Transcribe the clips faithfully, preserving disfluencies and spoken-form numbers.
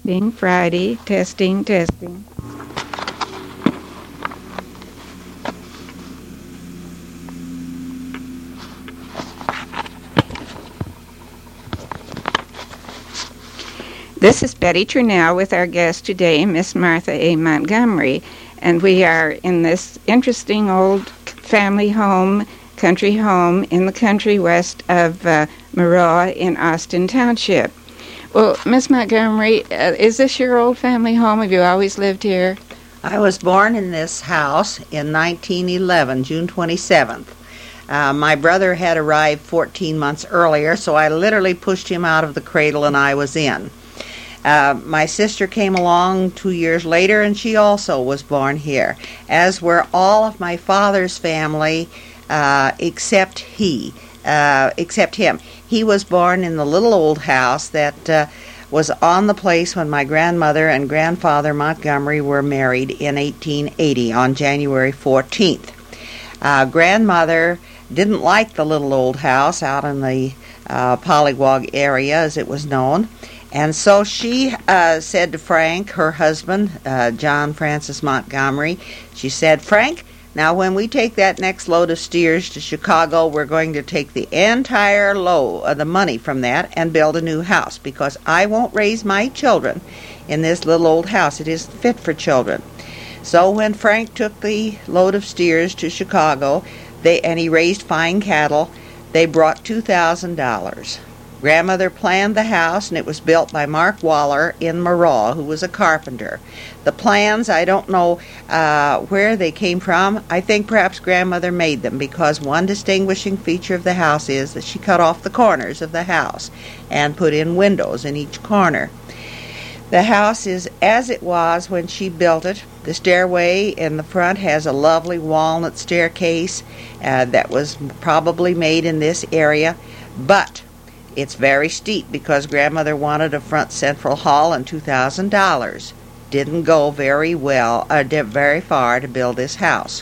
Testing, Friday, testing, testing. This is Betty Trunell with our guest today, Miss Martha A. Montgomery, and we are in this interesting old family home, country home in the country west of uh, Maroa in Austin Township. Well, Miss Montgomery, uh, is this your old family home? Have you always lived here? I was born in this house in nineteen eleven, June twenty-seventh. Uh, my brother had arrived fourteen months earlier, so I literally pushed him out of the cradle and I was in. Uh, my sister came along two years later, and she also was born here, as were all of my father's family, uh, except he, uh, except him. He was born in the little old house that uh, was on the place when my grandmother and grandfather Montgomery were married in eighteen eighty on January fourteenth. Uh, grandmother didn't like the little old house out in the uh, Pollywog area, as it was known. And so she uh, said to Frank, her husband, uh, John Francis Montgomery, she said, "Frank, now when we take that next load of steers to Chicago, we're going to take the entire load of the money from that and build a new house, because I won't raise my children in this little old house. It isn't fit for children." So when Frank took the load of steers to Chicago, they and he raised fine cattle, they brought two thousand dollars. Grandmother planned the house, and it was built by Mark Waller in Maroa, who was a carpenter. The plans, I don't know uh, where they came from. I think perhaps grandmother made them, because one distinguishing feature of the house is that she cut off the corners of the house and put in windows in each corner. The house is as it was when she built it. The stairway in the front has a lovely walnut staircase uh, that was probably made in this area, but it's very steep because grandmother wanted a front central hall and two thousand dollars. Didn't go very well, uh, very far to build this house.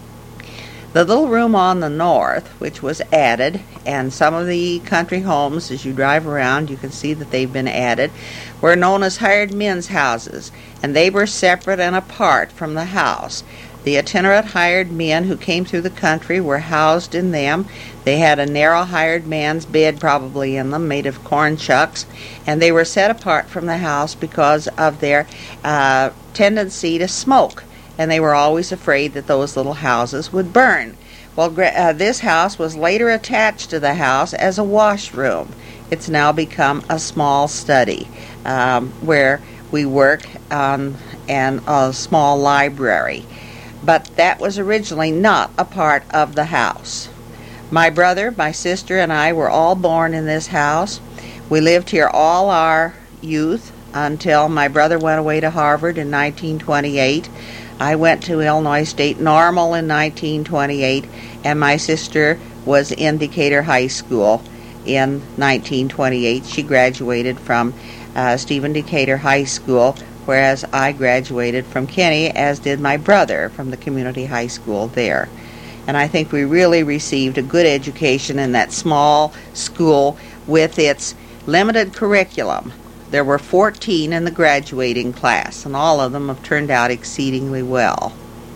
The little room on the north, which was added, and some of the country homes, as you drive around, you can see that they've been added, were known as hired men's houses, and they were separate and apart from the house. The itinerant hired men who came through the country were housed in them. They had a narrow hired man's bed probably in them, made of corn shucks, and they were set apart from the house because of their uh, tendency to smoke, and they were always afraid that those little houses would burn. Well, uh, this house was later attached to the house as a washroom. It's now become a small study um, where we work on and a small library. But that was originally not a part of the house. My brother, my sister, and I were all born in this house. We lived here all our youth until my brother went away to Harvard in nineteen twenty-eight. I went to Illinois State Normal in nineteen twenty-eight, and my sister was in Decatur High School in nineteen twenty-eight. She graduated from uh, Stephen Decatur High School, whereas I graduated from Kenny, as did my brother, from the community high school there. And I think we really received a good education in that small school with its limited curriculum. There were fourteen in the graduating class, and all of them have turned out exceedingly well.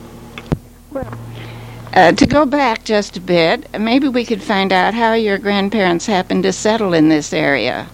Well, uh, to go back just a bit, maybe we could find out how your grandparents happened to settle in this area.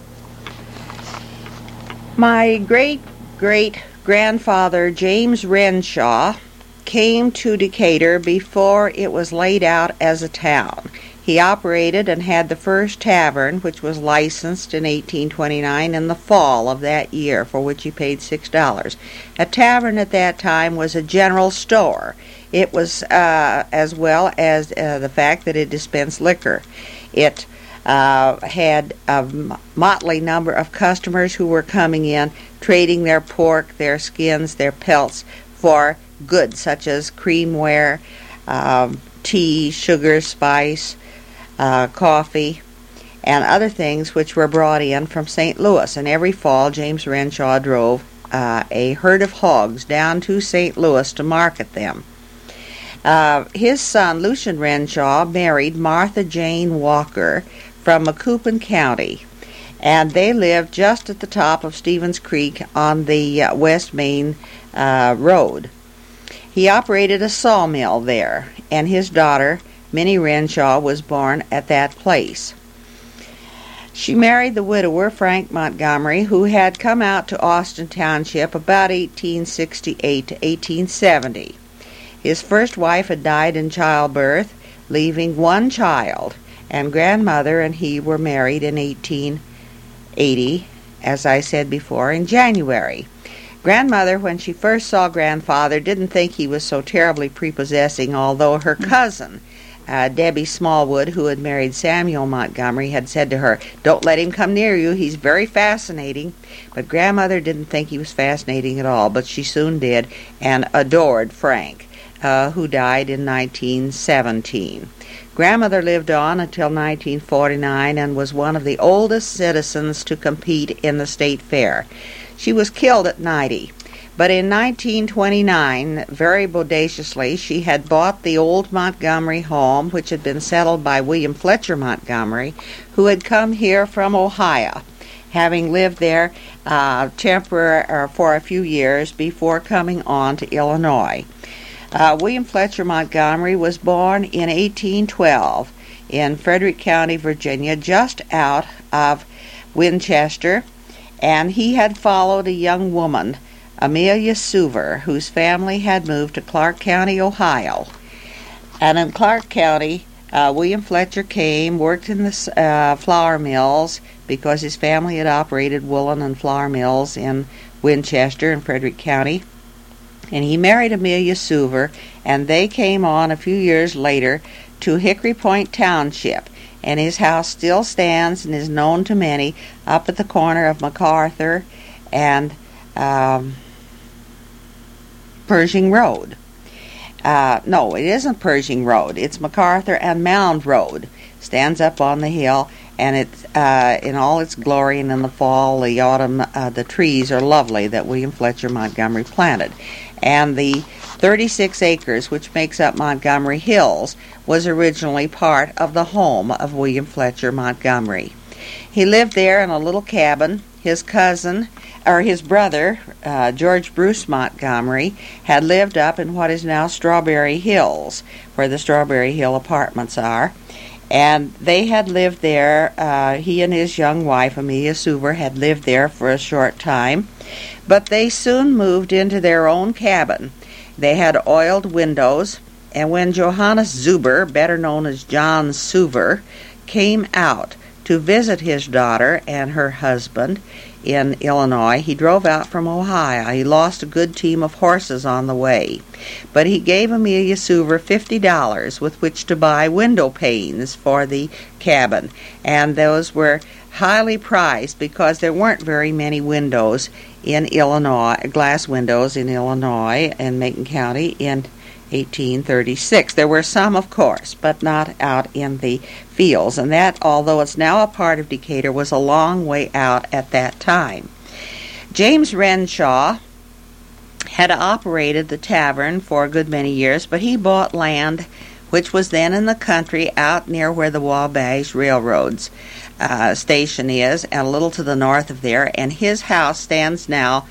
My great great-grandfather, James Renshaw, came to Decatur before it was laid out as a town. He operated and had the first tavern, which was licensed in eighteen twenty-nine in the fall of that year, for which he paid six dollars. A tavern at that time was a general store. It was, uh, as well as uh, the fact that it dispensed liquor. It uh, had a motley number of customers who were coming in, trading their pork, their skins, their pelts for goods such as creamware, um, tea, sugar, spice, uh, coffee, and other things which were brought in from Saint Louis. And every fall, James Renshaw drove uh, a herd of hogs down to Saint Louis to market them. Uh, his son, Lucian Renshaw, married Martha Jane Walker from Macoupin County. and they lived just at the top of Stevens Creek on the uh, West Main uh, Road. He operated a sawmill there, and his daughter, Minnie Renshaw, was born at that place. She married the widower, Frank Montgomery, who had come out to Austin Township about eighteen sixty-eight to eighteen seventy. His first wife had died in childbirth, leaving one child, and grandmother and he were married in eighteen eighty, as I said before, in January. Grandmother, when she first saw grandfather, didn't think he was so terribly prepossessing, although her cousin, Uh, Debbie Smallwood, who had married Samuel Montgomery, had said to her, "Don't let him come near you, he's very fascinating." But grandmother didn't think he was fascinating at all, but she soon did, and adored Frank, uh, who died in nineteen seventeen. Grandmother lived on until nineteen forty-nine and was one of the oldest citizens to compete in the state fair. She was killed at ninety. But in nineteen twenty-nine, very bodaciously, she had bought the old Montgomery home, which had been settled by William Fletcher Montgomery, who had come here from Ohio, having lived there uh, temporary uh, for a few years before coming on to Illinois. Uh, William Fletcher Montgomery was born in eighteen twelve in Frederick County, Virginia, just out of Winchester, and he had followed a young woman, Amelia Suver, whose family had moved to Clark County, Ohio. And in Clark County, uh, William Fletcher came, worked in the uh, flour mills, because his family had operated woolen and flour mills in Winchester and Frederick County. And he married Amelia Suver, and they came on a few years later to Hickory Point Township. And his house still stands and is known to many up at the corner of MacArthur and um, Pershing Road. Uh, no, it isn't Pershing Road. It's MacArthur and Mound Road. Stands up on the hill, and it's uh, in all its glory. And in the fall, the autumn, uh, the trees are lovely that William Fletcher Montgomery planted. And the thirty-six acres, which makes up Montgomery Hills, was originally part of the home of William Fletcher Montgomery. He lived there in a little cabin. His cousin, or his brother, uh, George Bruce Montgomery, had lived up in what is now Strawberry Hills, where the Strawberry Hill apartments are. And they had lived there, uh, he and his young wife, Amelia Suver, had lived there for a short time. But they soon moved into their own cabin. They had oiled windows, and when Johannes Zuber, better known as John Suver, came out to visit his daughter and her husband in Illinois, he drove out from Ohio. He lost a good team of horses on the way, but he gave Amelia Suver fifty dollars with which to buy window panes for the cabin, and those were highly prized because there weren't very many windows in Illinois, glass windows in Illinois and Macon County in eighteen thirty-six. There were some, of course, but not out in the fields, and that, although it's now a part of Decatur, was a long way out at that time. James Renshaw had operated the tavern for a good many years, but he bought land which was then in the country out near where the Wabash Railroad's uh, station is, and a little to the north of there, and his house stands now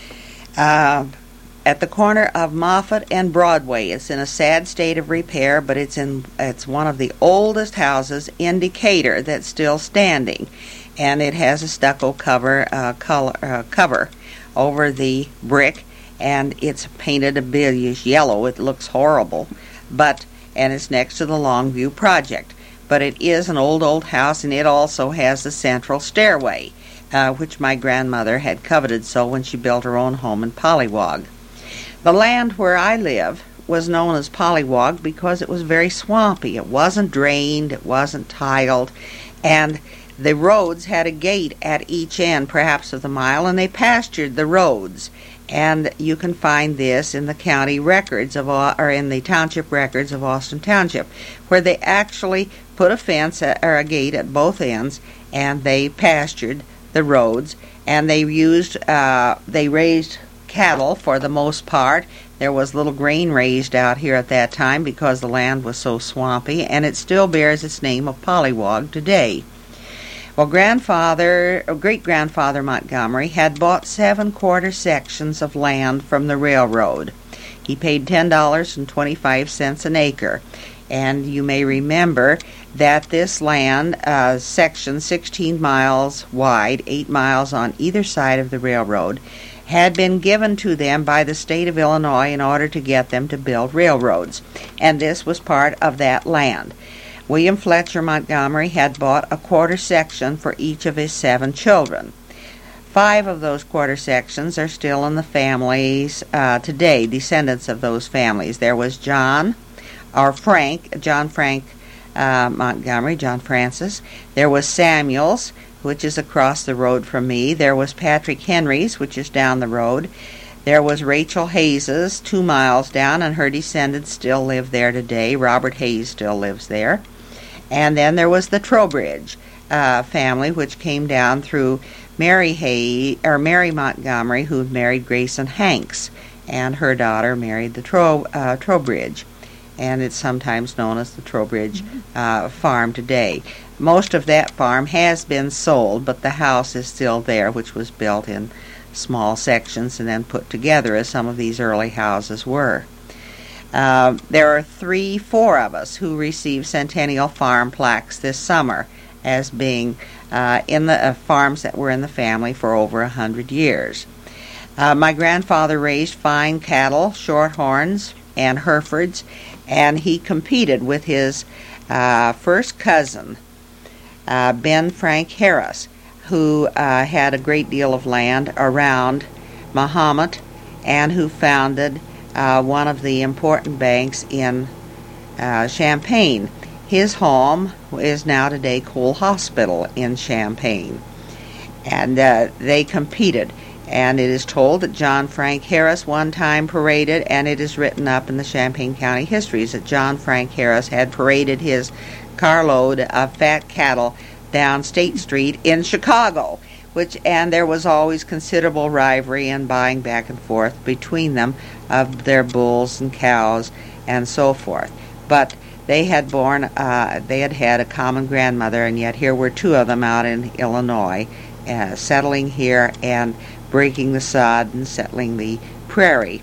uh, at the corner of Moffett and Broadway. It's in a sad state of repair, but it's in it's one of the oldest houses in Decatur that's still standing, and it has a stucco cover uh, color uh, cover over the brick, and it's painted a bilious yellow. It looks horrible, but and it's next to the Longview Project. But it is an old, old house, and it also has a central stairway, uh, which my grandmother had coveted so when she built her own home in Pollywog. The land where I live was known as Pollywog because it was very swampy. It wasn't drained, it wasn't tiled, and the roads had a gate at each end, perhaps of the mile, and they pastured the roads. And you can find this in the county records of, or in the township records of Austin Township, where they actually put a fence at, or a gate at both ends, and they pastured the roads, and they used, uh, they raised cattle for the most part. There was little grain raised out here at that time because the land was so swampy, and it still bears its name of Pollywog today. Well, grandfather, or great-grandfather Montgomery had bought seven quarter sections of land from the railroad. He paid ten dollars and twenty-five cents an acre. And you may remember that this land, uh, section sixteen miles wide, eight miles on either side of the railroad, had been given to them by the state of Illinois in order to get them to build railroads. And this was part of that land. William Fletcher Montgomery had bought a quarter section for each of his seven children. Five of those quarter sections are still in the families uh, today, descendants of those families. There was John, or Frank, John Frank uh, Montgomery, John Francis. There was Samuel's, which is across the road from me. There was Patrick Henry's, which is down the road. There was Rachel Hayes's, two miles down, and her descendants still live there today. Robert Hayes still lives there. And then there was the Trowbridge uh, family, which came down through Mary Hay or Mary Montgomery, who married Grayson Hanks, and her daughter married the Trow, uh, Trowbridge, and it's sometimes known as the Trowbridge uh, farm today. Most of that farm has been sold, but the house is still there, which was built in small sections and then put together as some of these early houses were. Uh, there are three, four of us who received Centennial Farm plaques this summer as being uh, in the uh, farms that were in the family for over a hundred years. Uh, my grandfather raised fine cattle, Shorthorns and Herefords, and he competed with his uh, first cousin, uh, Ben Frank Harris, who uh, had a great deal of land around Mahomet and who founded Uh, one of the important banks in uh, Champaign. His home is now today Cole Hospital in Champaign. And uh, they competed. And it is told that John Frank Harris one time paraded, and it is written up in the Champaign County histories that John Frank Harris had paraded his carload of fat cattle down State Street in Chicago. Which and there was always considerable rivalry and buying back and forth between them of their bulls and cows and so forth. But they had born, uh, they had had a common grandmother, and yet here were two of them out in Illinois, uh, settling here and breaking the sod and settling the prairie.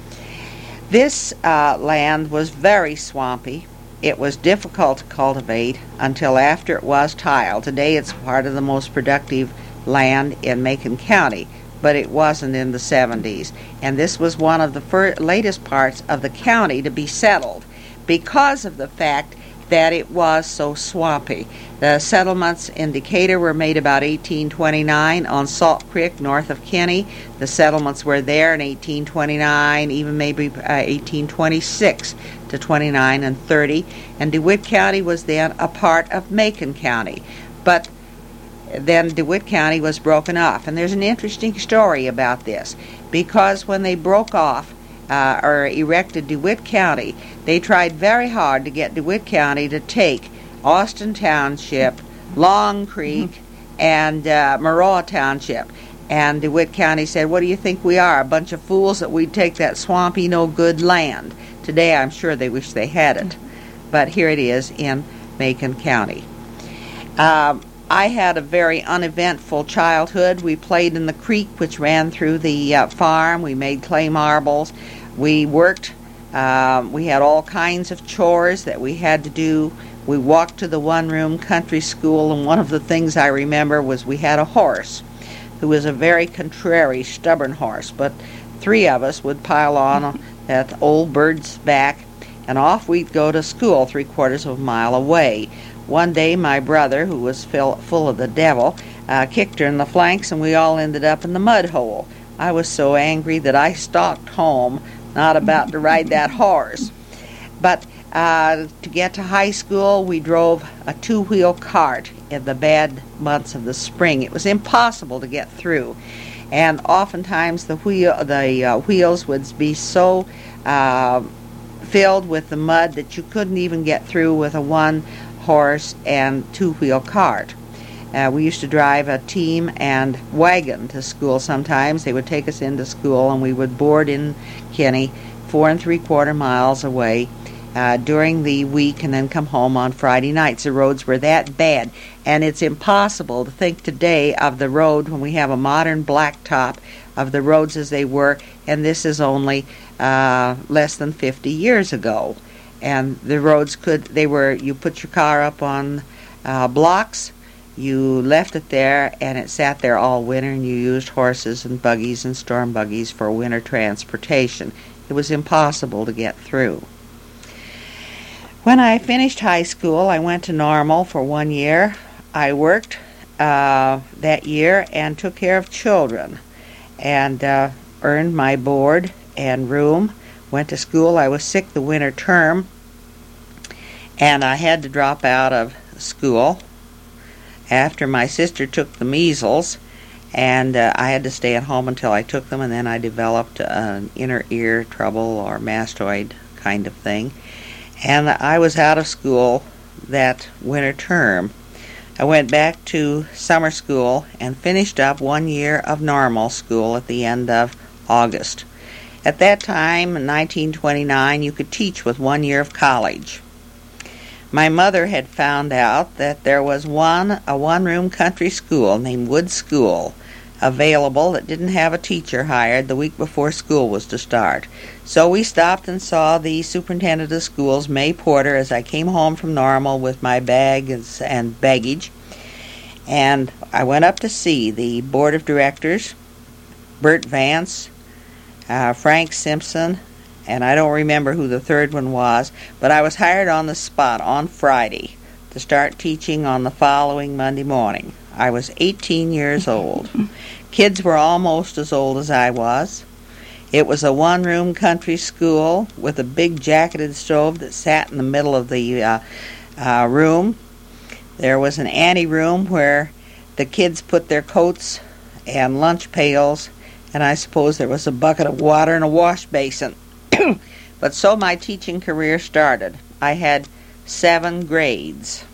This uh, land was very swampy. It was difficult to cultivate until after it was tiled. Today it's part of the most productive land in Macon County, but it wasn't in the seventies. And this was one of the fir- latest parts of the county to be settled because of the fact that it was so swampy. The settlements in Decatur were made about eighteen twenty-nine on Salt Creek north of Kinney. The settlements were there in eighteen twenty-nine, even maybe uh, eighteen twenty-six to twenty-nine and thirty. And DeWitt County was then a part of Macon County. But then DeWitt County was broken off. And there's an interesting story about this, because when they broke off uh, or erected DeWitt County, they tried very hard to get DeWitt County to take Austin Township, Long Creek, mm-hmm. and uh, Maroa Township. And DeWitt County said, "What do you think we are, a bunch of fools that we'd take that swampy, no-good land?" Today I'm sure they wish they had it. Mm-hmm. But here it is in Macon County. Um, I had a very uneventful childhood. We played in the creek which ran through the uh, farm. We made clay marbles. We worked. Um, we had all kinds of chores that we had to do. We walked to the one-room country school, and one of the things I remember was we had a horse who was a very contrary, stubborn horse. But three of us would pile on that old bird's back, and off we'd go to school three quarters of a mile away. One day my brother, who was fill, full of the devil, uh, kicked her in the flanks, and we all ended up in the mud hole. I was so angry that I stalked home, not about to ride that horse. But uh, to get to high school, we drove a two-wheel cart in the bad months of the spring. It was impossible to get through, and oftentimes the wheel, the uh, wheels would be so uh, filled with the mud that you couldn't even get through with a one horse and two-wheel cart. Uh, we used to drive a team and wagon to school sometimes. They would take us into school, and we would board in Kinney, four and three-quarter miles away, uh, during the week and then come home on Friday nights. The roads were that bad. And it's impossible to think today of the road when we have a modern blacktop of the roads as they were, and this is only uh, less than fifty years ago. And the roads could, they were, you put your car up on uh, blocks, you left it there, and it sat there all winter, and you used horses and buggies and storm buggies for winter transportation. It was impossible to get through. When I finished high school, I went to Normal for one year. I worked uh, that year and took care of children and uh, earned my board and room. Went to school. I was sick the winter term, and I had to drop out of school after my sister took the measles, and uh, I had to stay at home until I took them, and then I developed an inner ear trouble or mastoid kind of thing, and I was out of school that winter term. I went back to summer school and finished up one year of normal school at the end of August. At that time, in nineteen twenty-nine, you could teach with one year of college. My mother had found out that there was one a one-room country school named Wood School available that didn't have a teacher hired the week before school was to start. So we stopped and saw the superintendent of schools, May Porter, as I came home from Normal with my bags and baggage. And I went up to see the board of directors, Bert Vance, uh, Frank Simpson, and I don't remember who the third one was, but I was hired on the spot on Friday to start teaching on the following Monday morning. I was eighteen years old. Kids were almost as old as I was. It was a one-room country school with a big jacketed stove that sat in the middle of the uh, uh, room. There was an anteroom where the kids put their coats and lunch pails, and I suppose there was a bucket of water and a wash basin. But so my teaching career started. I had seven grades.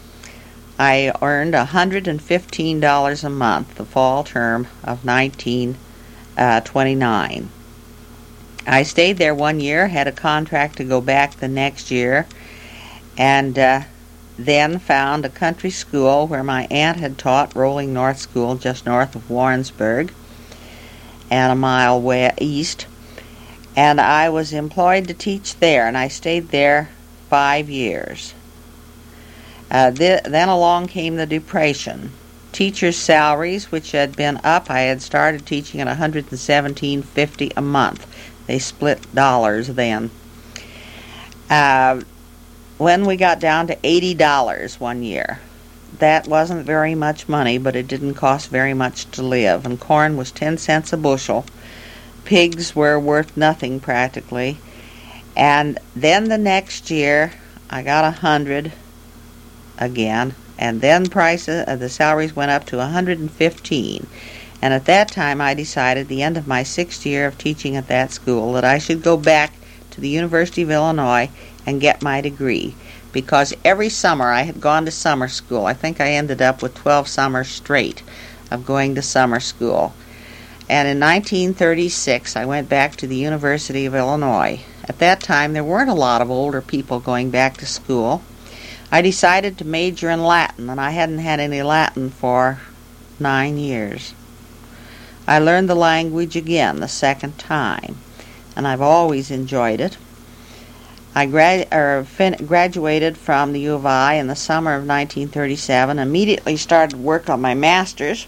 I earned one hundred fifteen dollars a month the fall term of nineteen twenty-nine. I stayed there one year, had a contract to go back the next year, and uh, then found a country school where my aunt had taught, Rolling North School, just north of Warrensburg and a mile way east. And I was employed to teach there, and I stayed there five years. Uh, th- then along came the Depression. Teachers' salaries, which had been up, I had started teaching at one hundred seventeen dollars and fifty cents a month. They split dollars then. Uh, when we got down to eighty dollars one year, that wasn't very much money, but it didn't cost very much to live. And corn was ten cents a bushel. Pigs were worth nothing practically. And then the next year, I got a hundred again, and then prices, uh, the salaries went up to one hundred fifteen. And at that time, I decided, the end of my sixth year of teaching at that school, that I should go back to the University of Illinois and get my degree, because every summer I had gone to summer school. I think I ended up with twelve summers straight of going to summer school. And in nineteen thirty-six, I went back to the University of Illinois. At that time, there weren't a lot of older people going back to school. I decided to major in Latin, and I hadn't had any Latin for nine years. I learned the language again the second time, and I've always enjoyed it. I grad- er, fin- graduated from the U of I in the summer of nineteen thirty-seven, immediately started work on my master's,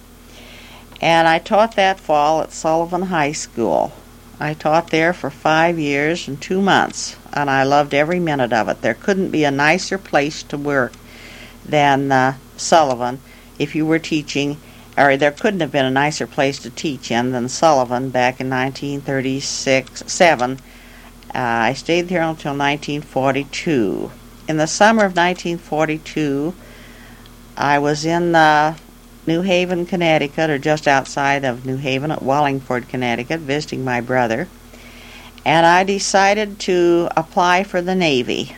and I taught that fall at Sullivan High School. I taught there for five years and two months, and I loved every minute of it. There couldn't be a nicer place to work than uh, Sullivan if you were teaching, or there couldn't have been a nicer place to teach in than Sullivan back in nineteen thirty-six seven. Uh, I stayed there until nineteen forty-two. In the summer of nineteen forty-two, I was in uh, New Haven, Connecticut, or just outside of New Haven at Wallingford, Connecticut, visiting my brother. And I decided to apply for the Navy.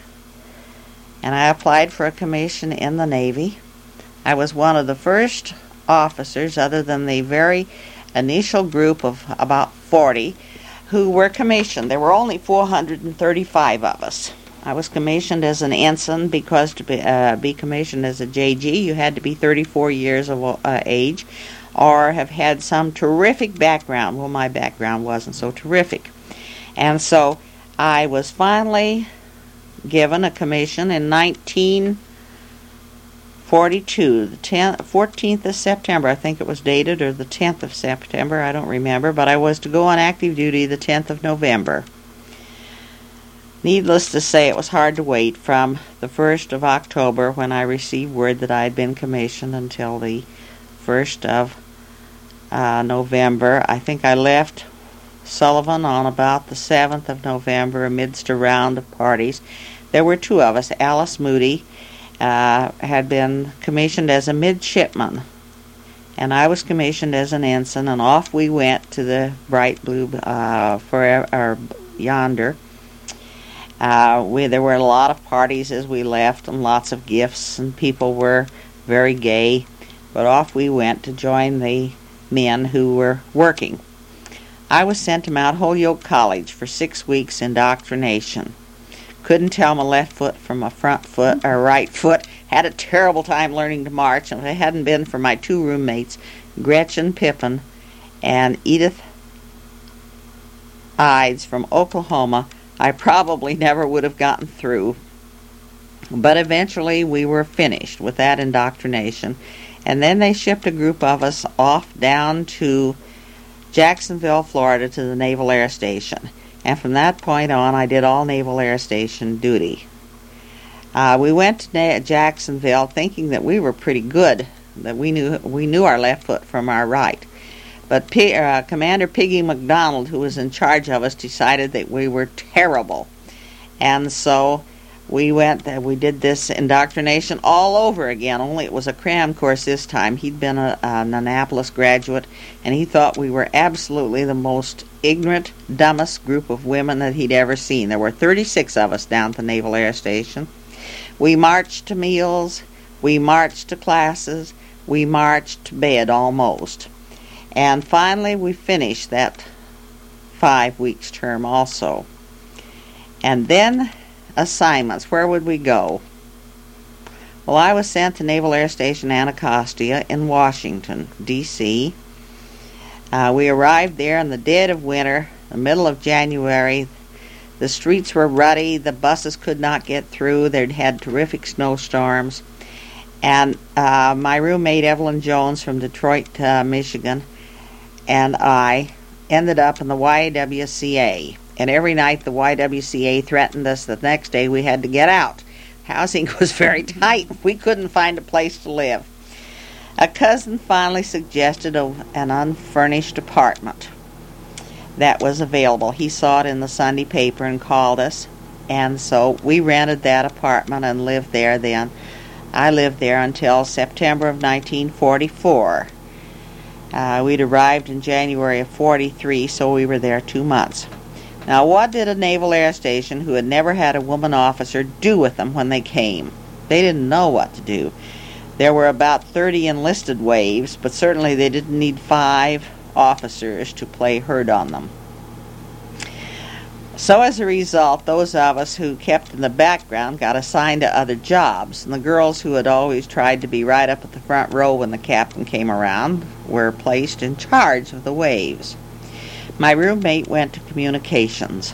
And I applied for a commission in the Navy. I was one of the first officers, other than the very initial group of about forty, who were commissioned. There were only four hundred thirty-five of us. I was commissioned as an ensign because to be, uh, be commissioned as a J G, you had to be thirty-four years of uh, age or have had some terrific background. Well, my background wasn't so terrific. And so I was finally given a commission in nineteen forty-two, the tenth, fourteenth of September, I think it was dated, or the tenth of September, I don't remember, but I was to go on active duty the tenth of November. Needless to say, it was hard to wait from the first of October when I received word that I had been commissioned until the first of uh, November. I think I left Sullivan on about the seventh of November amidst a round of parties. There were two of us. Alice Moody uh, had been commissioned as a midshipman, and I was commissioned as an ensign, and off we went to the bright blue uh, forever, or yonder. Uh, we, there were a lot of parties as we left, and lots of gifts, and people were very gay. But off we went to join the men who were working. I was sent to Mount Holyoke College for six weeks indoctrination. Couldn't tell my left foot from my front foot or right foot. Had a terrible time learning to march, and if it hadn't been for my two roommates, Gretchen Pippin and Edith Ides from Oklahoma, I probably never would have gotten through. But eventually we were finished with that indoctrination, and then they shipped a group of us off down to Jacksonville, Florida, to the Naval Air Station. And from that point on, I did all Naval Air Station duty. Uh, we went to Na- Jacksonville thinking that we were pretty good, that we knew we knew our left foot from our right. But P- uh, Commander Piggy McDonald, who was in charge of us, decided that we were terrible. And so we went, uh, we did this indoctrination all over again, only it was a cram course this time. He'd been a, an Annapolis graduate, and he thought we were absolutely the most ignorant, dumbest group of women that he'd ever seen. There were thirty-six of us down at the Naval Air Station. We marched to meals, we marched to classes, we marched to bed almost. And finally we finished that five weeks term also. And then assignments. Where would we go? Well, I was sent to Naval Air Station Anacostia in Washington, D C Uh, we arrived there in the dead of winter, the middle of January. The streets were rutty. The buses could not get through. They'd had terrific snowstorms. And uh, my roommate, Evelyn Jones from Detroit, uh, Michigan, and I ended up in the Y W C A. And every night the Y W C A threatened us that the next day we had to get out. Housing was very tight. We couldn't find a place to live. A cousin finally suggested a, an unfurnished apartment that was available. He saw it in the Sunday paper and called us. And so we rented that apartment and lived there then. I lived there until September of nineteen forty-four. Uh, we'd arrived in January of forty-three, so we were there two months. Now, what did a Naval Air Station who had never had a woman officer do with them when they came? They didn't know what to do. There were about thirty enlisted waves, but certainly they didn't need five officers to play herd on them. So as a result, those of us who kept in the background got assigned to other jobs, and the girls who had always tried to be right up at the front row when the captain came around were placed in charge of the waves. My roommate went to communications.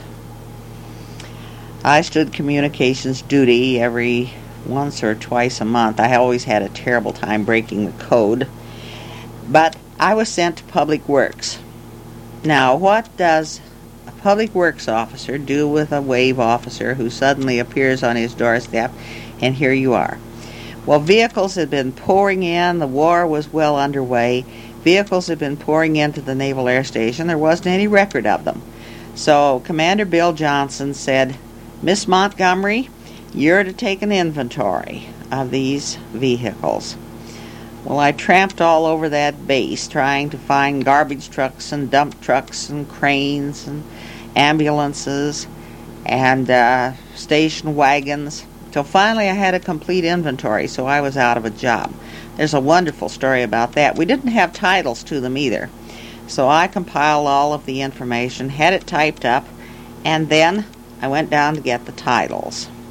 I stood communications duty every once or twice a month. I always had a terrible time breaking the code. But I was sent to Public Works. Now, what does a Public Works officer do with a wave officer who suddenly appears on his doorstep, and here you are? Well, vehicles had been pouring in. The war was well underway. Vehicles had been pouring into the Naval Air Station. There wasn't any record of them. So Commander Bill Johnson said, "Miss Montgomery, you're to take an inventory of these vehicles." Well, I tramped all over that base trying to find garbage trucks and dump trucks and cranes and ambulances and uh, station wagons, till finally I had a complete inventory, so I was out of a job. There's a wonderful story about that. We didn't have titles to them either. So I compiled all of the information, had it typed up, and then I went down to get the titles.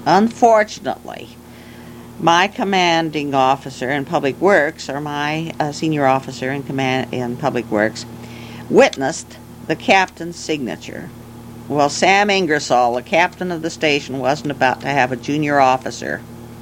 Unfortunately, my commanding officer in Public Works, or my uh, senior officer in command in Public Works, witnessed the captain's signature. Well, Sam Ingersoll, the captain of the station, wasn't about to have a junior officer.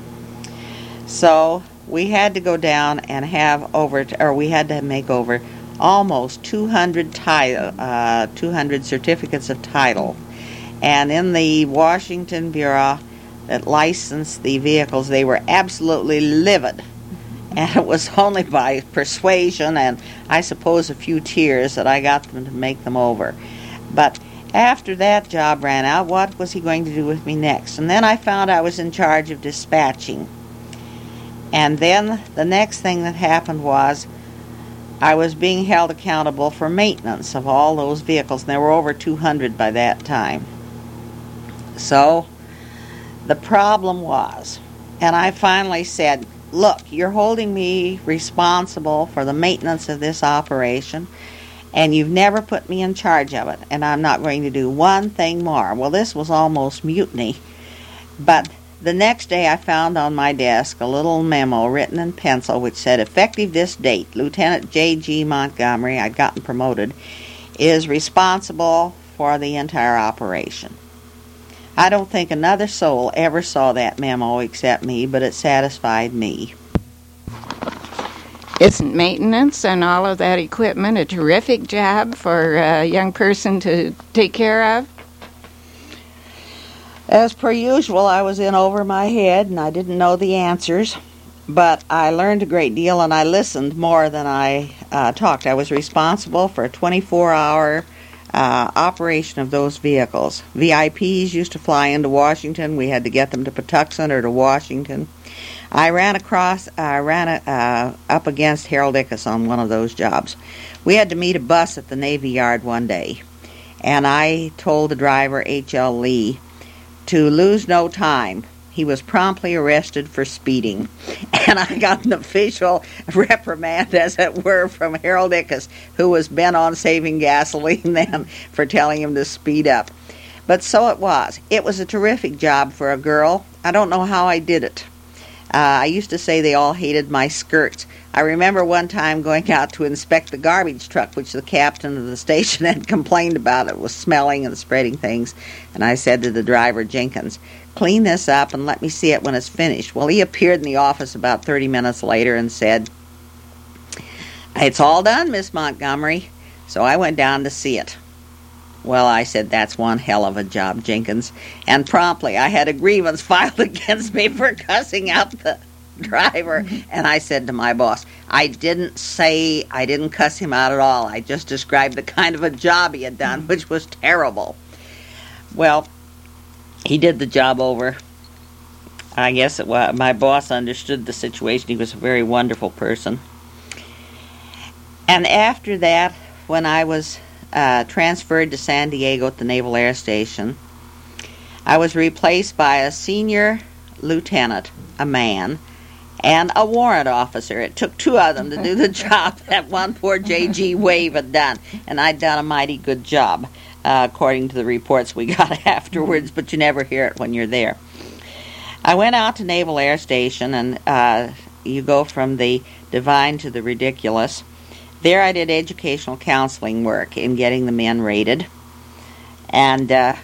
So we had to go down and have over, or we had to make over almost two hundred title, uh, two hundred certificates of title. And in the Washington Bureau that licensed the vehicles, they were absolutely livid. And it was only by persuasion and I suppose a few tears that I got them to make them over. But after that job ran out, what was he going to do with me next? And then I found I was in charge of dispatching. And then the next thing that happened was I was being held accountable for maintenance of all those vehicles, and there were over two hundred by that time. So the problem was, and I finally said, look, you're holding me responsible for the maintenance of this operation, and you've never put me in charge of it, and I'm not going to do one thing more. Well, this was almost mutiny. But the next day I found on my desk a little memo written in pencil which said, effective this date, Lieutenant J G Montgomery, I'd gotten promoted, is responsible for the entire operation. I don't think another soul ever saw that memo except me, but it satisfied me. Isn't maintenance and all of that equipment a terrific job for a young person to take care of? As per usual, I was in over my head and I didn't know the answers, but I learned a great deal and I listened more than I uh, talked. I was responsible for a twenty-four hour Uh, operation of those vehicles. V I Ps used to fly into Washington. We had to get them to Patuxent or to Washington. I ran across, I uh, ran uh, up against Harold Ickes on one of those jobs. We had to meet a bus at the Navy Yard one day, and I told the driver, H L Lee, to lose no time. He was promptly arrested for speeding, and I got an official reprimand, as it were, from Harold Ickes, who was bent on saving gasoline then, for telling him to speed up. But so it was. It was a terrific job for a girl. I don't know how I did it. Uh, I used to say they all hated my skirts. I remember one time going out to inspect the garbage truck, which the captain of the station had complained about. It was smelling and spreading things. And I said to the driver, Jenkins, clean this up and let me see it when it's finished. Well, he appeared in the office about thirty minutes later and said, it's all done, Miss Montgomery. So I went down to see it. Well, I said, that's one hell of a job, Jenkins. And promptly I had a grievance filed against me for cussing out the driver. And I said to my boss, I didn't say, I didn't cuss him out at all. I just described the kind of a job he had done, which was terrible. Well, he did the job over. I guess it was, my boss understood the situation. He was a very wonderful person. And after that, when I was uh, transferred to San Diego at the Naval Air Station, I was replaced by a senior lieutenant, a man, and a warrant officer. It took two of them to do the job that one poor J G Wave had done, and I'd done a mighty good job, uh, according to the reports we got afterwards, but you never hear it when you're there. I went out to Naval Air Station, and uh, you go from the divine to the ridiculous. There I did educational counseling work in getting the men rated, and uh,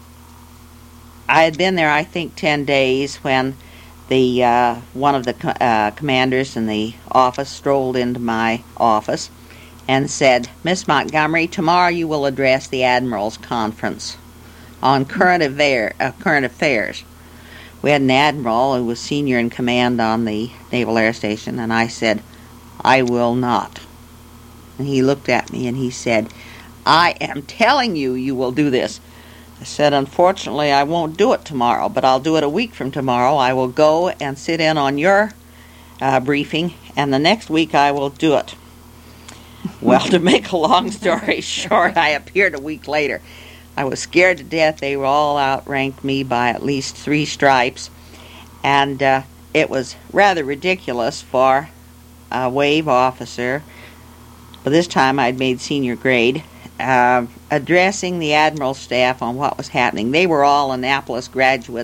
I had been there, I think, ten days when the uh, one of the co- uh, commanders in the office strolled into my office and said, Miss Montgomery, tomorrow you will address the Admiral's Conference on current, affair, uh, current affairs. We had an admiral who was senior in command on the Naval Air Station, and I said, I will not. And he looked at me and he said, I am telling you you will do this. I said, unfortunately, I won't do it tomorrow, but I'll do it a week from tomorrow. I will go and sit in on your uh, briefing, and the next week I will do it. Well, to make a long story short, I appeared a week later. I was scared to death. They were all outranked me by at least three stripes, and uh, it was rather ridiculous for a wave officer, but this time I'd made senior grade, uh, addressing the Admiral's staff on what was happening. They were all Annapolis graduates,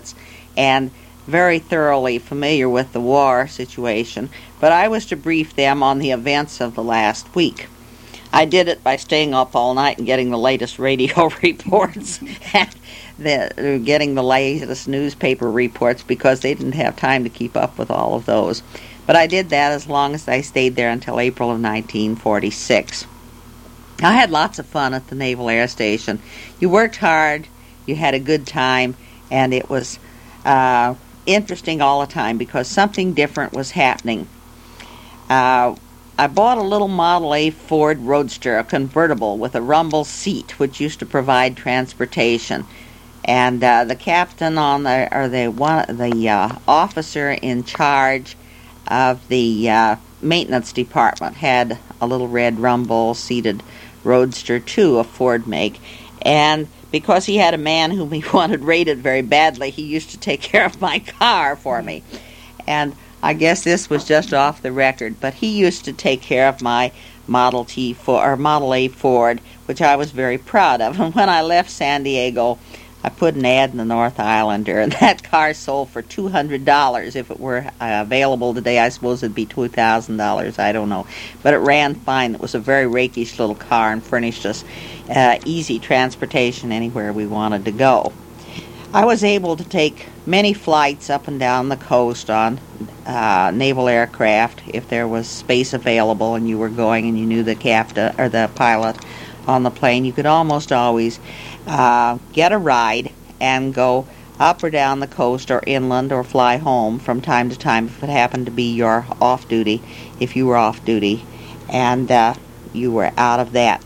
and very thoroughly familiar with the war situation, but I was to brief them on the events of the last week. I did it by staying up all night and getting the latest radio reports and the, getting the latest newspaper reports because they didn't have time to keep up with all of those. But I did that as long as I stayed there until April of nineteen forty-six. I had lots of fun at the Naval Air Station. You worked hard, you had a good time, and it was uh, interesting all the time because something different was happening. Uh, I bought a little Model A Ford Roadster, a convertible with a rumble seat, which used to provide transportation. And uh, the captain on the, or the one, the uh, officer in charge of the uh, maintenance department had a little red rumble seated Roadster too, a Ford make. And because he had a man whom he wanted rated very badly, he used to take care of my car for me. And I guess this was just off the record, but he used to take care of my Model T or Model A Ford, which I was very proud of. And when I left San Diego, I put an ad in the North Islander, and that car sold for two hundred dollars. If it were uh, available today, I suppose it'd be two thousand dollars. I don't know. But it ran fine. It was a very rakish little car and furnished us uh, easy transportation anywhere we wanted to go. I was able to take many flights up and down the coast on uh, naval aircraft if there was space available and you were going and you knew the captain or the pilot on the plane. You could almost always uh, get a ride and go up or down the coast or inland or fly home from time to time if it happened to be your off duty, if you were off duty, and uh, you were out of that.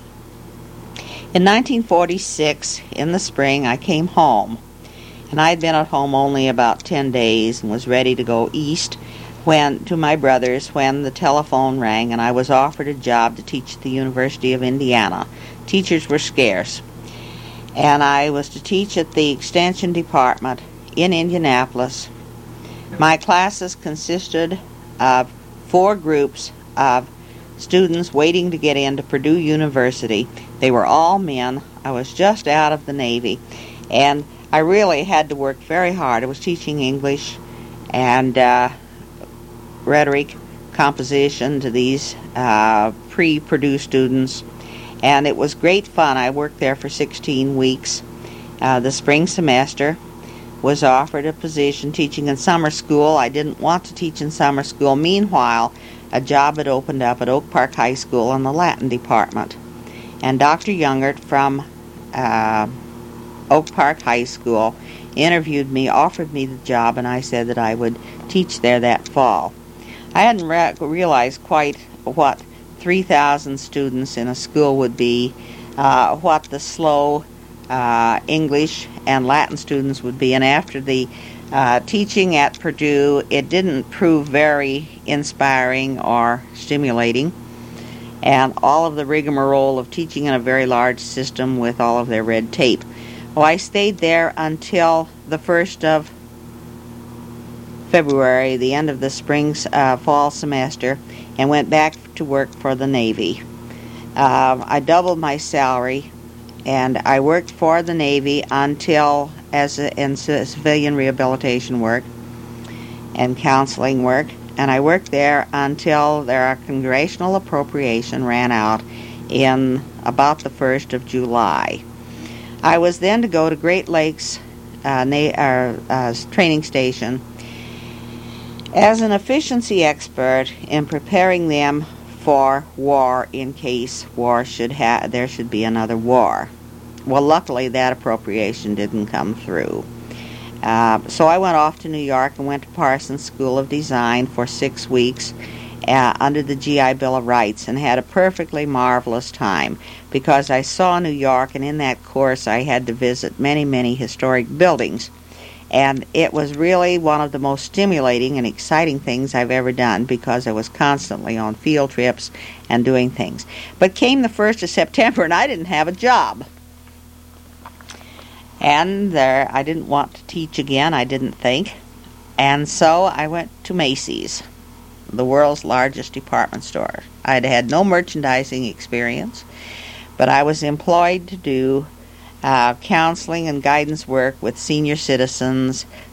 In nineteen forty-six, in the spring, I came home. And I had been at home only about ten days and was ready to go east when to my brother's when the telephone rang and I was offered a job to teach at the University of Indiana. Teachers were scarce. And I was to teach at the Extension Department in Indianapolis. My classes consisted of four groups of students waiting to get into Purdue University. They were all men. I was just out of the Navy. And I really had to work very hard. I was teaching English and uh, rhetoric, composition to these uh, pre-Purdue students, and it was great fun. I worked there for sixteen weeks. Uh, the spring semester was offered a position teaching in summer school. I didn't want to teach in summer school. Meanwhile, a job had opened up at Oak Park High School in the Latin department, and Doctor Youngert from uh, Oak Park High School interviewed me, offered me the job, and I said that I would teach there that fall. I hadn't re- realized quite what three thousand students in a school would be, uh, what the slow uh, English and Latin students would be, and after the uh, teaching at Purdue, it didn't prove very inspiring or stimulating, and all of the rigmarole of teaching in a very large system with all of their red tape. Well, I stayed there until the first of February, the end of the spring uh, fall semester, and went back to work for the Navy. Uh, I doubled my salary, and I worked for the Navy until, as a, in civilian rehabilitation work and counseling work, and I worked there until their congressional appropriation ran out in about the first of July. I was then to go to Great Lakes uh, na- uh, uh, training station as an efficiency expert in preparing them for war in case war should ha- there should be another war. Well, luckily that appropriation didn't come through. Uh, so I went off to New York and went to Parsons School of Design for six weeks uh, under the G I Bill of Rights and had a perfectly marvelous time because I saw New York, and in that course I had to visit many, many historic buildings. And it was really one of the most stimulating and exciting things I've ever done because I was constantly on field trips and doing things. But came the first of September and I didn't have a job. And there, I didn't want to teach again, I didn't think. And so I went to Macy's, the world's largest department store. I'd had no merchandising experience, but I was employed to do Uh, counseling and guidance work with senior citizens,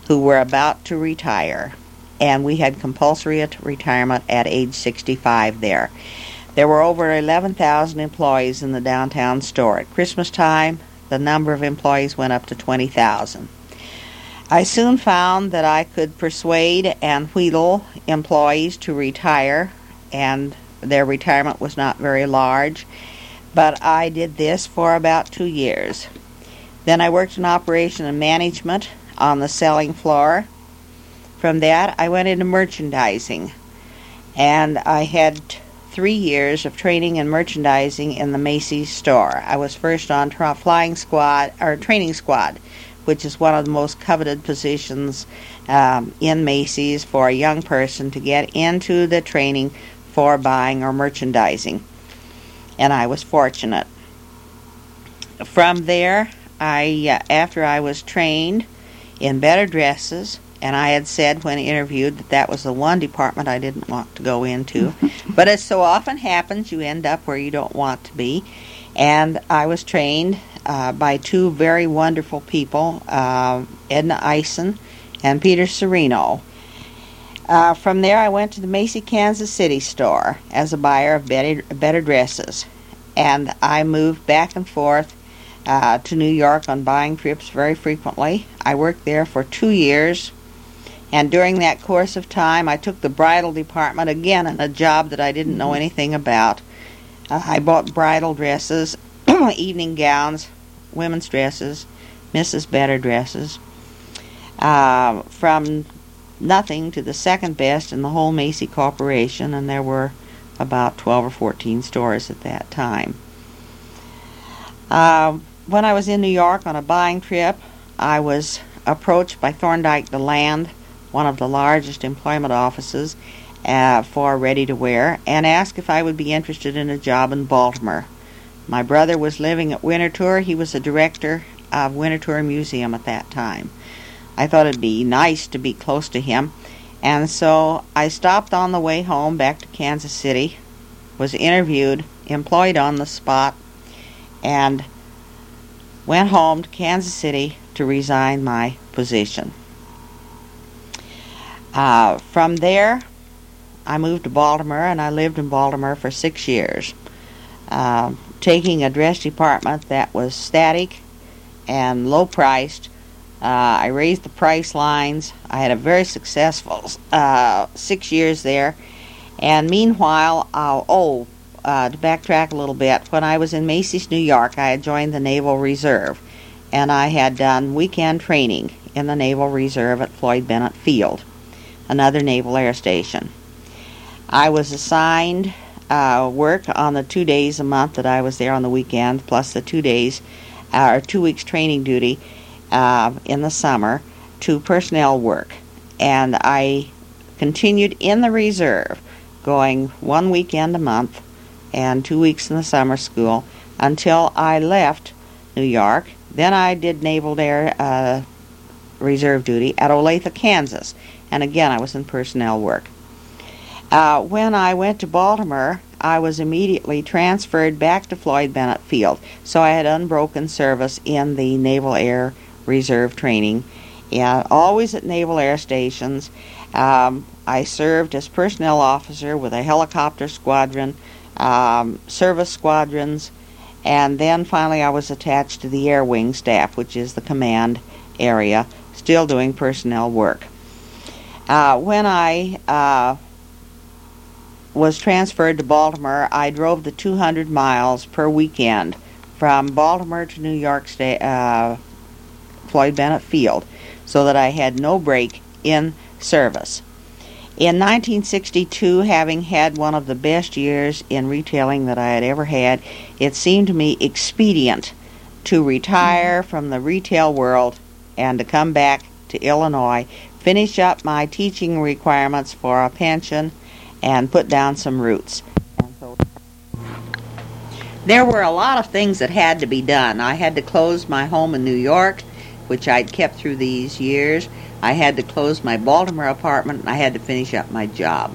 who were about to retire, and we had compulsory retirement at age sixty-five there. There were over eleven thousand employees in the downtown store. At Christmas time, the number of employees went up to twenty thousand. I soon found that I could persuade and wheedle employees to retire, and their retirement was not very large, but I did this for about two years. Then I worked in operation and management on the selling floor. From that, I went into merchandising, and I had three years of training in merchandising in the Macy's store. I was first on tra- flying squad or training squad, which is one of the most coveted positions um, in Macy's for a young person to get into the training for buying or merchandising. And I was fortunate. From there, I uh, after I was trained in better dresses, and I had said when interviewed that that was the one department I didn't want to go into. But as so often happens, you end up where you don't want to be. And I was trained uh, by two very wonderful people, uh, Edna Eisen and Peter Serino. Uh, from there, I went to the Macy Kansas City store as a buyer of better, better dresses. And I moved back and forth uh, to New York on buying trips very frequently. I worked there for two years. And during that course of time, I took the bridal department, again, in a job that I didn't know anything about. Uh, I bought bridal dresses, evening gowns, women's dresses, Missus Better dresses, uh, from nothing to the second best in the whole Macy Corporation, and there were about twelve or fourteen stores at that time. Uh, when I was in New York on a buying trip, I was approached by Thorndike DeLand, one of the largest employment offices uh, for ready-to-wear, and asked if I would be interested in a job in Baltimore. My brother was living at Winterthur. He was the director of Winterthur Museum at that time. I thought it'd be nice to be close to him, and so I stopped on the way home back to Kansas City, was interviewed, employed on the spot, and went home to Kansas City to resign my position. Uh, from there, I moved to Baltimore, and I lived in Baltimore for six years, uh, taking a dress department that was static and low-priced. Uh, I raised the price lines. I had a very successful uh, six years there. And meanwhile, uh, oh, uh, to backtrack a little bit, when I was in Macy's, New York, I had joined the Naval Reserve, and I had done weekend training in the Naval Reserve at Floyd Bennett Field, another naval air station. I was assigned uh, work on the two days a month that I was there on the weekend, plus the two days uh, or two weeks training duty uh, in the summer to personnel work. And I continued in the reserve, going one weekend a month and two weeks in the summer school until I left New York. Then I did Naval Air uh, Reserve duty at Olathe, Kansas. And again, I was in personnel work. Uh, when I went to Baltimore, I was immediately transferred back to Floyd Bennett Field. So I had unbroken service in the Naval Air Reserve training, yeah, always at naval air stations. Um, I served as personnel officer with a helicopter squadron, um, service squadrons, and then finally I was attached to the Air Wing staff, which is the command area, still doing personnel work. Uh, when I uh, was transferred to Baltimore, I drove the two hundred miles per weekend from Baltimore to New York State, uh, Floyd Bennett Field, so that I had no break in service. In nineteen sixty-two, having had one of the best years in retailing that I had ever had, it seemed to me expedient to retire from the retail world and to come back to Illinois, finish up my teaching requirements for a pension, and put down some roots. And so there were a lot of things that had to be done. I had to close my home in New York, which I'd kept through these years. I had to close my Baltimore apartment, and I had to finish up my job.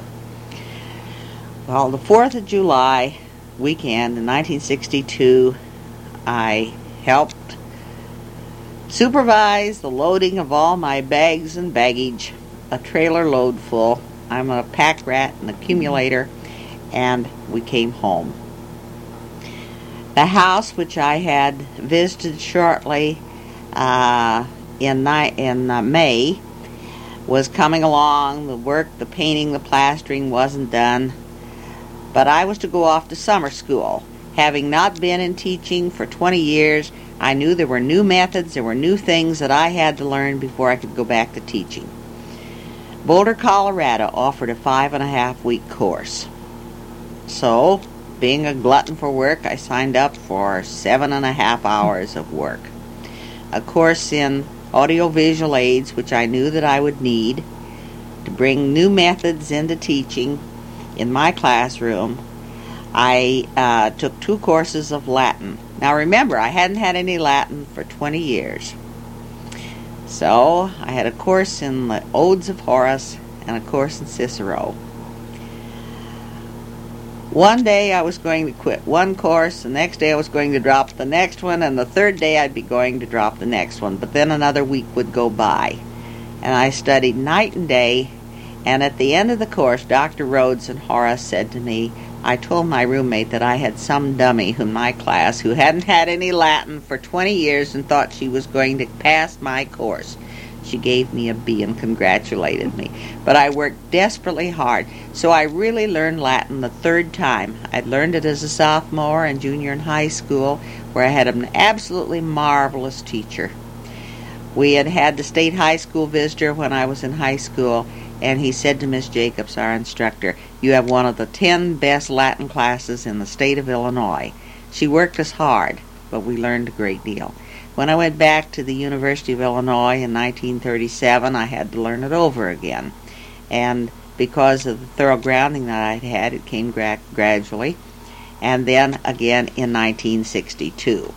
Well, the fourth of July weekend in nineteen sixty-two, I helped supervised the loading of all my bags and baggage, a trailer load full. I'm a pack rat and accumulator, and we came home. The house, which I had visited shortly uh, in, ni- in uh, May, was coming along. The work, the painting, the plastering wasn't done, but I was to go off to summer school. Having not been in teaching for twenty years, I knew there were new methods, there were new things that I had to learn before I could go back to teaching. Boulder, Colorado offered a five and a half week course. So, being a glutton for work, I signed up for seven and a half hours of work. A course in audiovisual aids, which I knew that I would need to bring new methods into teaching in my classroom. I uh, took two courses of Latin. Now remember, I hadn't had any Latin for twenty years. So I had a course in the Odes of Horace and a course in Cicero. One day I was going to quit one course, the next day I was going to drop the next one, and the third day I'd be going to drop the next one. But then another week would go by, and I studied night and day, and at the end of the course, Doctor Rhodes and Horace said to me, I told my roommate that I had some dummy in my class who hadn't had any Latin for twenty years and thought she was going to pass my course. She gave me a B and congratulated me. But I worked desperately hard, so I really learned Latin the third time. I'd learned it as a sophomore and junior in high school, where I had an absolutely marvelous teacher. We had had the state high school visitor when I was in high school, and he said to Miss Jacobs, our instructor, you have one of the ten best Latin classes in the state of Illinois. She worked us hard, but we learned a great deal. When I went back to the University of Illinois in nineteen thirty-seven, I had to learn it over again. And because of the thorough grounding that I'd had, it came gra- gradually. And then again in nineteen sixty-two.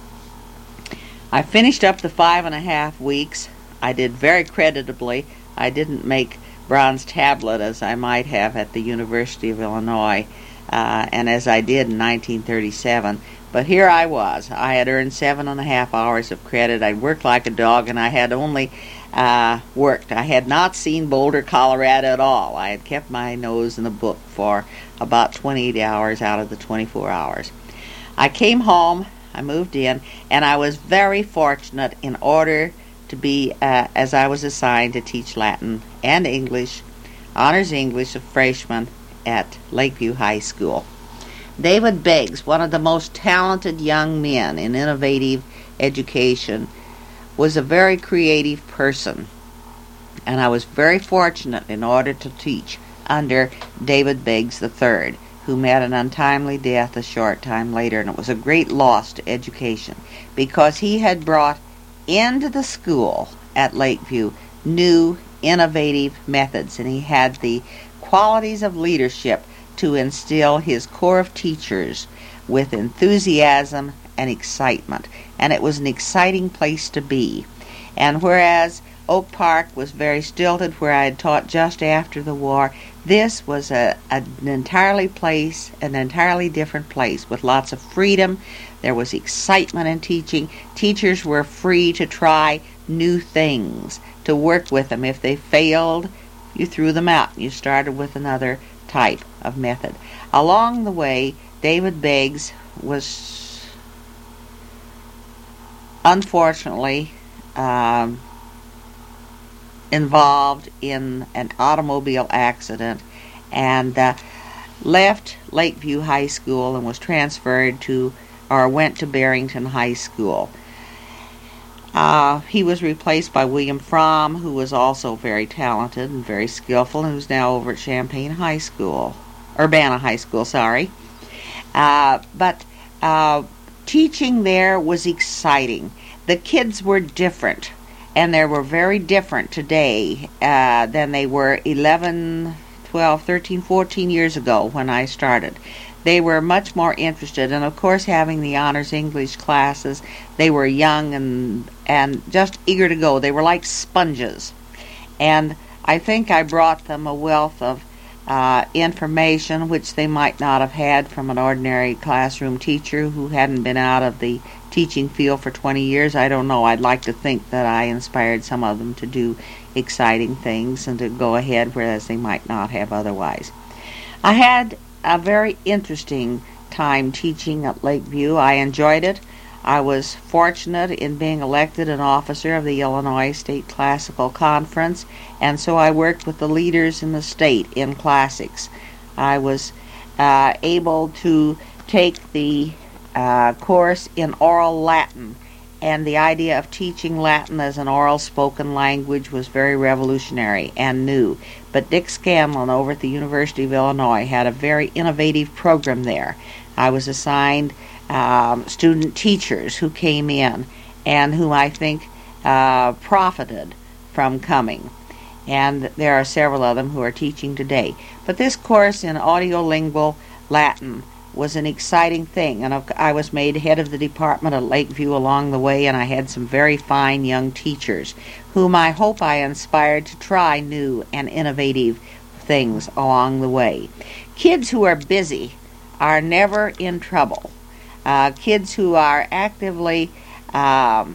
I finished up the five and a half weeks. I did very creditably. I didn't make bronze tablet as I might have at the University of Illinois, uh, and as I did in nineteen thirty-seven. But here I was. I had earned seven and a half hours of credit. I'd worked like a dog, and I had only uh, worked. I had not seen Boulder, Colorado at all. I had kept my nose in the book for about twenty-eight hours out of the twenty-four hours. I came home, I moved in, and I was very fortunate in order to be, uh, as I was assigned to teach Latin and English, honors English, of freshmen at Lakeview High School. David Beggs, one of the most talented young men in innovative education, was a very creative person, and I was very fortunate in order to teach under David Beggs the third, who met an untimely death a short time later, and it was a great loss to education because he had brought into the school at Lakeview new innovative methods, and he had the qualities of leadership to instill his corps of teachers with enthusiasm and excitement. And it was an exciting place to be. And whereas Oak Park was very stilted, where I had taught just after the war, this was a, a, an entirely place, an entirely different place with lots of freedom. There was excitement in teaching. Teachers were free to try new things, to work with them. If they failed, you threw them out. You started with another type of method. Along the way, David Beggs was unfortunately um, involved in an automobile accident and uh, left Lakeview High School and was transferred to, or went to Barrington High School. Uh, he was replaced by William Fromm, who was also very talented and very skillful, and who's now over at Champaign High School, Urbana High School, sorry. Uh, but uh, teaching there was exciting. The kids were different, and they were very different today uh, than they were eleven, twelve, thirteen, fourteen years ago when I started. They were much more interested, and of course having the honors English classes, they were young and and just eager to go. They were like sponges, and I think I brought them a wealth of uh, information which they might not have had from an ordinary classroom teacher who hadn't been out of the teaching field for twenty years. I don't know. I'd like to think that I inspired some of them to do exciting things and to go ahead, whereas they might not have otherwise. I had a very interesting time teaching at Lakeview. I enjoyed it. I was fortunate in being elected an officer of the Illinois State Classical Conference, and so I worked with the leaders in the state in classics. I was uh, able to take the uh, course in oral Latin, and the idea of teaching Latin as an oral spoken language was very revolutionary and new. But Dick Scanlon over at the University of Illinois had a very innovative program there. I was assigned um, student teachers who came in and who I think uh, profited from coming. And there are several of them who are teaching today. But this course in audiolingual Latin was an exciting thing, and I was made head of the department at Lakeview along the way, and I had some very fine young teachers whom I hope I inspired to try new and innovative things along the way. Kids who are busy are never in trouble. Uh, kids who are actively um,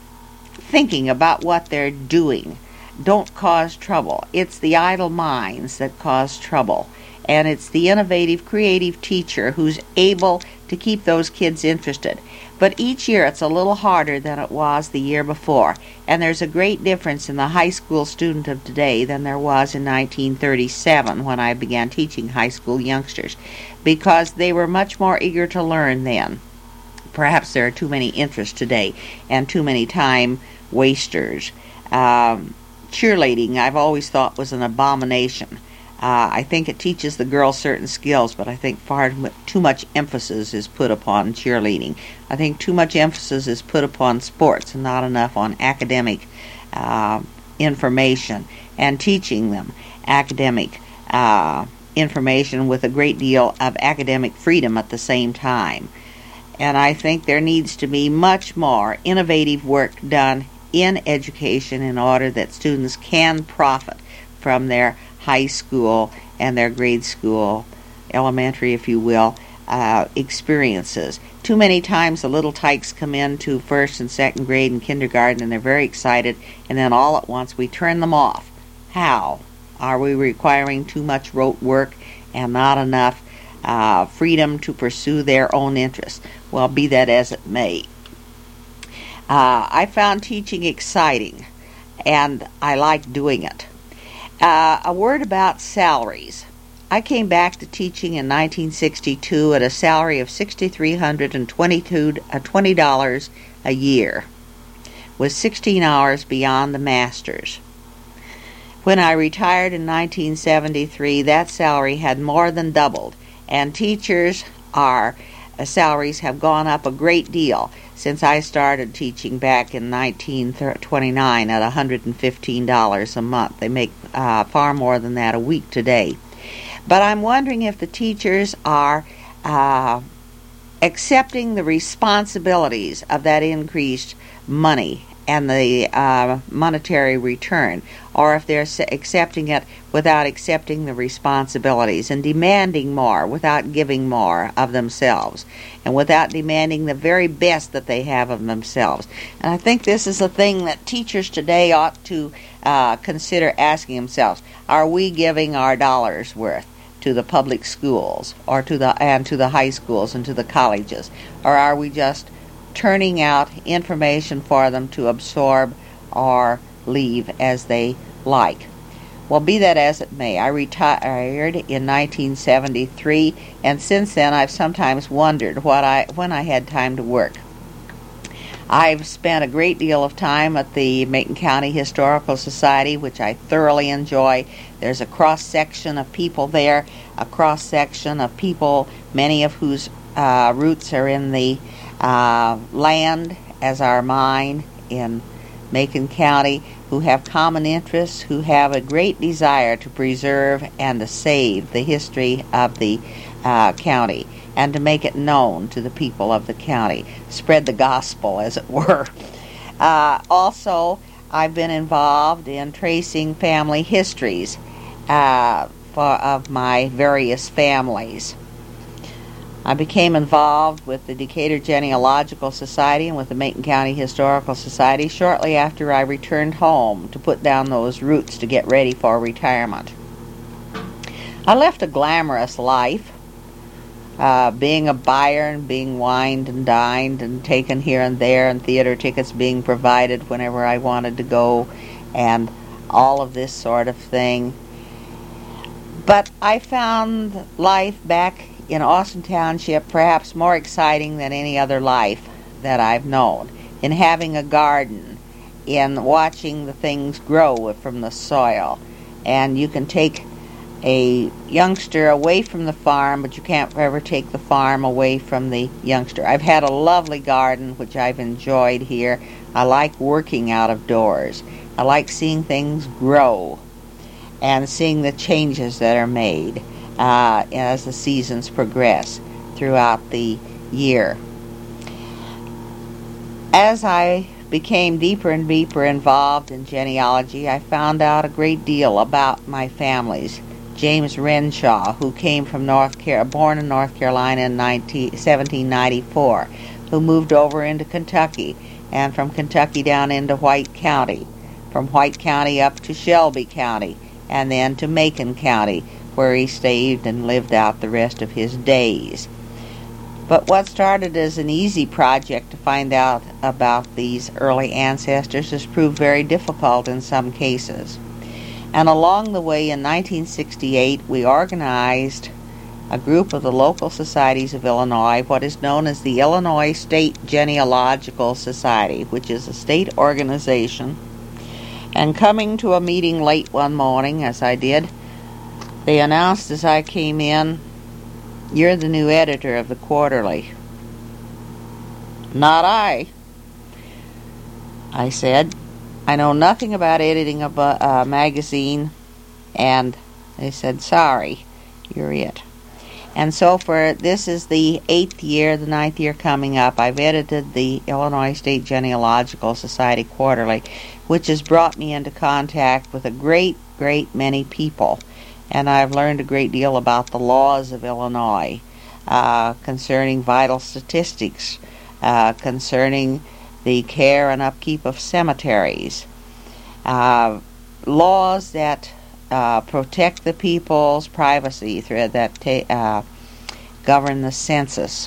thinking about what they're doing don't cause trouble. It's the idle minds that cause trouble. And it's the innovative, creative teacher who's able to keep those kids interested. But each year it's a little harder than it was the year before. And there's a great difference in the high school student of today than there was in nineteen thirty-seven when I began teaching high school youngsters, because they were much more eager to learn then. Perhaps there are too many interests today and too many time wasters. Um, cheerleading I've always thought was an abomination. Uh, I think it teaches the girls certain skills, but I think far too much emphasis is put upon cheerleading. I think too much emphasis is put upon sports and not enough on academic uh, information and teaching them academic uh, information with a great deal of academic freedom at the same time. And I think there needs to be much more innovative work done in education in order that students can profit from their high school and their grade school, elementary if you will, uh, experiences. Too many times the little tykes come into first and second grade and kindergarten and they're very excited, and then all at once we turn them off. How? Are we requiring too much rote work and not enough uh, freedom to pursue their own interests? Well, be that as it may. Uh, I found teaching exciting, and I like doing it. Uh, a word about salaries. I came back to teaching in nineteen sixty-two at a salary of six thousand three hundred twenty dollars a year, with sixteen hours beyond the masters. When I retired in nineteen seventy-three, that salary had more than doubled, and teachers' are, uh, salaries have gone up a great deal since I started teaching back in nineteen twenty-nine at one hundred fifteen dollars a month. They make uh, far more than that a week today. But I'm wondering if the teachers are uh, accepting the responsibilities of that increased money and the uh, monetary return, or if they're accepting it without accepting the responsibilities and demanding more without giving more of themselves and without demanding the very best that they have of themselves. And I think this is a thing that teachers today ought to uh, consider asking themselves. Are we giving our dollars worth to the public schools or to the and to the high schools and to the colleges, or are we just turning out information for them to absorb or leave as they like? Well, be that as it may, I retired in nineteen seventy-three, and since then I've sometimes wondered what I when I had time to work. I've spent a great deal of time at the Macon County Historical Society, which I thoroughly enjoy. There's a cross-section of people there, a cross-section of people, many of whose uh, roots are in the uh, land as are mine in Macon County, who have common interests, who have a great desire to preserve and to save the history of the uh, county and to make it known to the people of the county, spread the gospel, as it were. Uh, also, I've been involved in tracing family histories uh, for, of my various families. I became involved with the Decatur Genealogical Society and with the Macon County Historical Society shortly after I returned home to put down those roots to get ready for retirement. I left a glamorous life, uh, being a buyer and being wined and dined and taken here and there, and theater tickets being provided whenever I wanted to go, and all of this sort of thing. But I found life back in Austin Township perhaps more exciting than any other life that I've known, in having a garden, in watching the things grow from the soil. And you can take a youngster away from the farm, but you can't ever take the farm away from the youngster. I've had a lovely garden, which I've enjoyed here. I like working out of doors. I like seeing things grow and seeing the changes that are made Uh, as the seasons progress throughout the year. As I became deeper and deeper involved in genealogy, I found out a great deal about my families. James Renshaw, who came from North Car- born in North Carolina in seventeen ninety-four, who moved over into Kentucky, and from Kentucky down into White County, from White County up to Shelby County, and then to Macon County, where he stayed and lived out the rest of his days. But what started as an easy project to find out about these early ancestors has proved very difficult in some cases. And along the way, in nineteen sixty-eight, we organized a group of the local societies of Illinois, what is known as the Illinois State Genealogical Society, which is a state organization. And coming to a meeting late one morning, as I did, they announced as I came in, "You're the new editor of the quarterly." "Not I," I said. "I know nothing about editing a uh, magazine." And they said, "Sorry, you're it." And so for this is the eighth year, the ninth year coming up, I've edited the Illinois State Genealogical Society Quarterly, which has brought me into contact with a great, great many people. And I've learned a great deal about the laws of Illinois uh, concerning vital statistics, uh, concerning the care and upkeep of cemeteries, uh, laws that uh, protect the people's privacy, through that ta- uh, govern the census.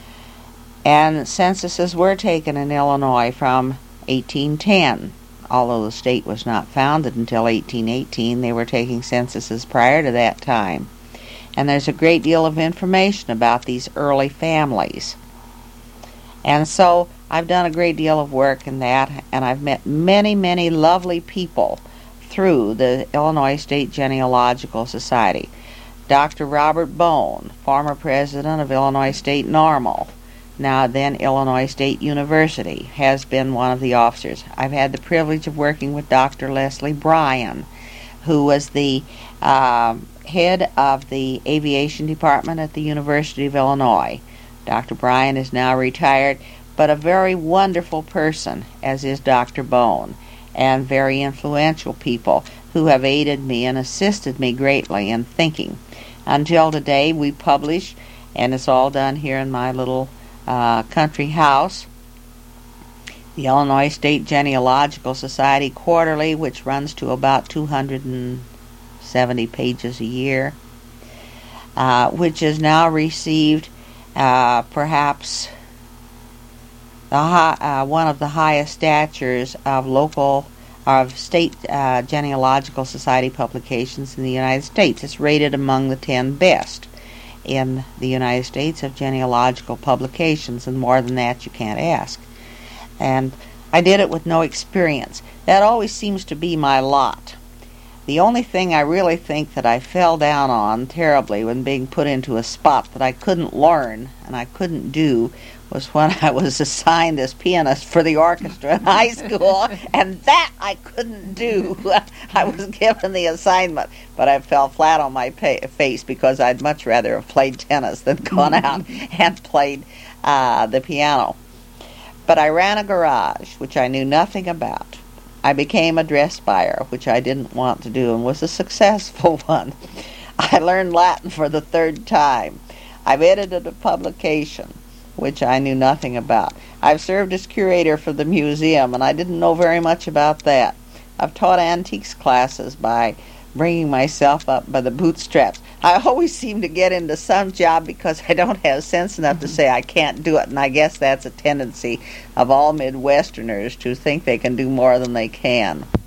And censuses were taken in Illinois from eighteen ten. Although the state was not founded until eighteen eighteen, they were taking censuses prior to that time. And there's a great deal of information about these early families. And so I've done a great deal of work in that, and I've met many, many lovely people through the Illinois State Genealogical Society. Doctor Robert Bone, former president of Illinois State Normal, now then Illinois State University, has been one of the officers. I've had the privilege of working with Doctor Leslie Bryan, who was the uh, head of the aviation department at the University of Illinois. Doctor Bryan is now retired, but a very wonderful person, as is Doctor Bone, and very influential people who have aided me and assisted me greatly in thinking. Until today, we publish, and it's all done here in my little Uh, country house, the Illinois State Genealogical Society Quarterly, which runs to about two hundred seventy pages a year, uh, which has now received uh, perhaps the high, uh, one of the highest statures of local of state uh, genealogical society publications in the United States. It's rated among the ten best in the United States of genealogical publications, and more than that you can't ask. And I did it with no experience. That always seems to be my lot. The only thing I really think that I fell down on terribly when being put into a spot that I couldn't learn and I couldn't do was when I was assigned as pianist for the orchestra in high school, and that I couldn't do. I was given the assignment, but I fell flat on my pa- face because I'd much rather have played tennis than gone out and played uh, the piano. But I ran a garage, which I knew nothing about. I became a dress buyer, which I didn't want to do, and was a successful one. I learned Latin for the third time. I've edited a publication, which I knew nothing about. I've served as curator for the museum, and I didn't know very much about that. I've taught antiques classes by bringing myself up by the bootstraps. I always seem to get into some job because I don't have sense enough to say I can't do it, and I guess that's a tendency of all Midwesterners to think they can do more than they can.